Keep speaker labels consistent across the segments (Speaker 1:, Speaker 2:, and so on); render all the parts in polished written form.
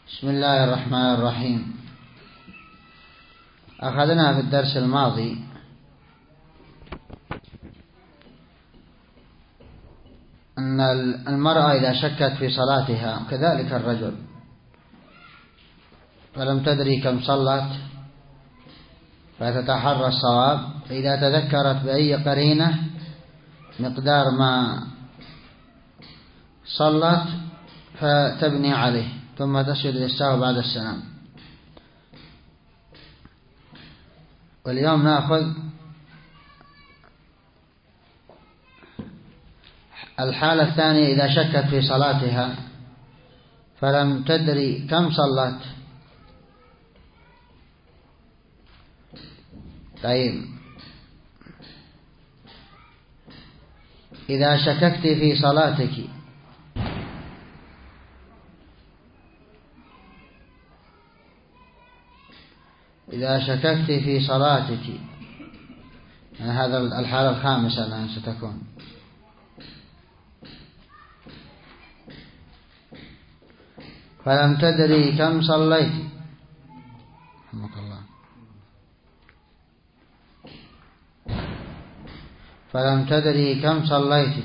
Speaker 1: بسم الله الرحمن الرحيم. أخذنا في الدرس الماضي أن المرأة إذا شكت في صلاتها كذلك الرجل فلم تدري كم صلت فتتحرى الصواب، فإذا تذكرت بأي قرينة مقدار ما صلت فتبني عليه ثم تسجد للسهو بعد السلام. واليوم نأخذ الحالة الثانية إذا شكت في صلاتها فلم تدري كم صلت. طيب، إذا شككت في صلاتك هذا الحالة الخامسة الآن ستكون. فلم تدري كم صليت، رحمك الله، فلم تدري كم صليت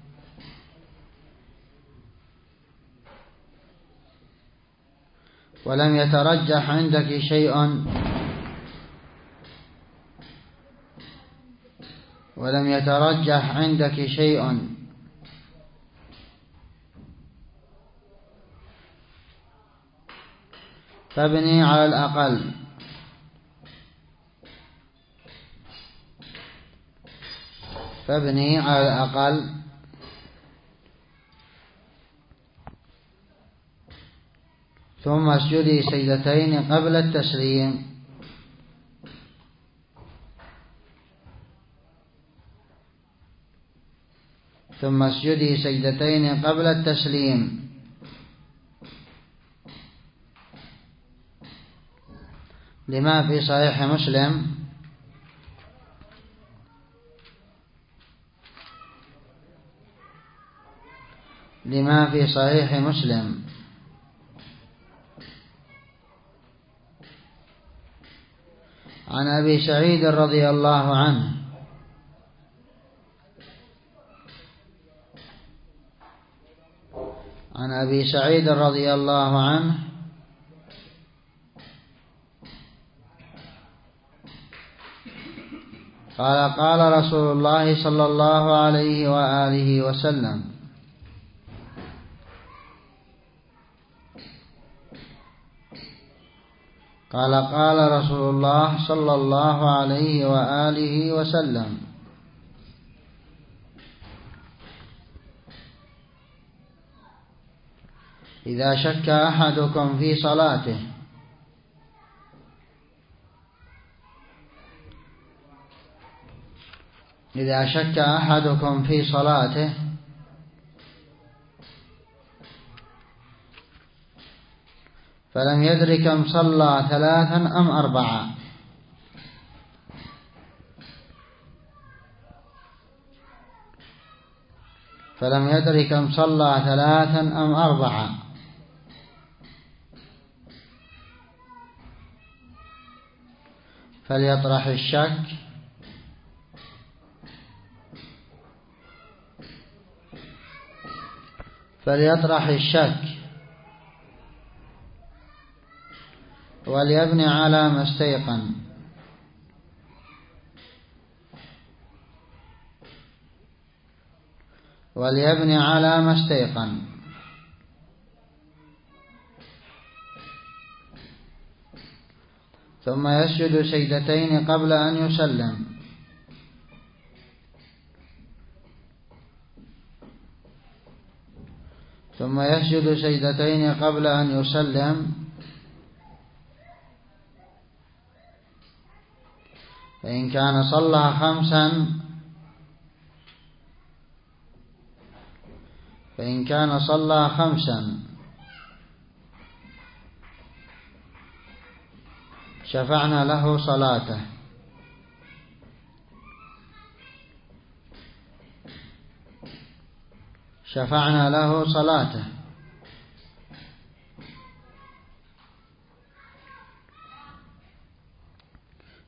Speaker 1: ولم يترجح عندك شيء فابني على الأقل. ثم اسجدي سجدتين قبل التسليم. لما في صحيح مسلم عن أبي سعيد رضي الله عنه قال قال رسول الله صلى الله عليه وآله وسلم: إذا شك أحدكم في صلاته فلم يدر كم صلى 3 أم 4، فليطرح الشك وليبني على ما استيقن. ثم يسجد سجدتين قبل أن يسلم. فإن كان صلى 5 شفعنا له صلاته.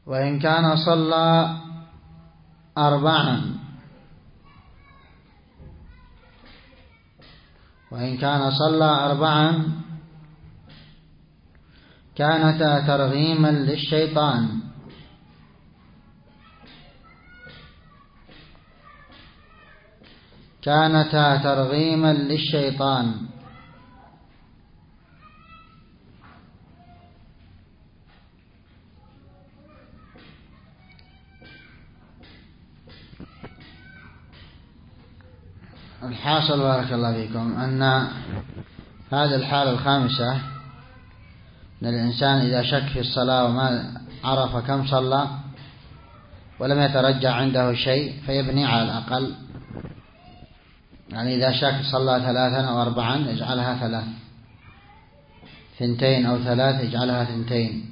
Speaker 1: وإن كان صلى أربعا كانتا ترغيما للشيطان، الحاصل بارك الله فيكم أن هذه الحالة الخامسة، أن الإنسان إذا شك في الصلاة وما عرف كم صلى ولم يترجع عنده شيء فيبني على الأقل، يعني إذا شك صلى 3 أو 4 يجعلها 3، 2 أو 3 يجعلها 2.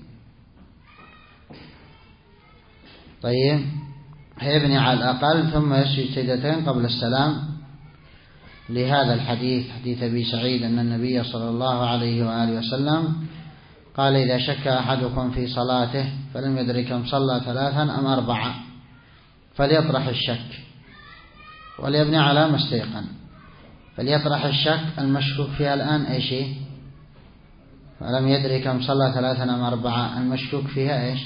Speaker 1: طيب، يبني على الأقل ثم يسجد سجدتين قبل السلام، لهذا الحديث، حديث أبي سعيد، أن النبي صلى الله عليه وآله وسلم قال: إذا شك أحدكم في صلاته فلم يدري كم صلى 3 أم 4 فليطرح الشك وليبني على ما استيقن. فليطرح الشك المشكوك فيها الآن إيش؟ فلم يدري كم صلى 3 أم 4، المشكوك فيها إيش؟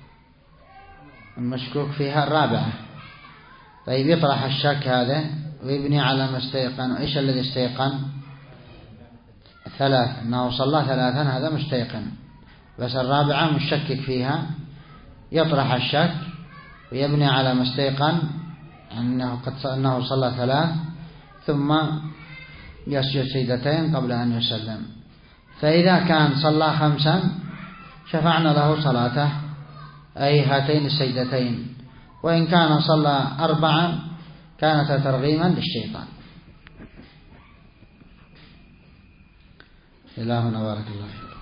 Speaker 1: المشكوك فيها 4. طيب، يطرح الشك هذا ويبني على ما استيقن. وإيش الذي استيقن؟ 3، أنه صلى 3، هذا مستيقن، بس 4 مشكك فيها. يطرح الشك ويبني على ما استيقن أنه صلى 3، ثم يسجد سجدتين قبل أن يسلم. فإذا كان صلى 5 شفعنا له صلاته، أي هاتين السجدتين. وإن كان صلى 4 كانت ترغيما للشيطان. إلهنا بارك الله فيكم.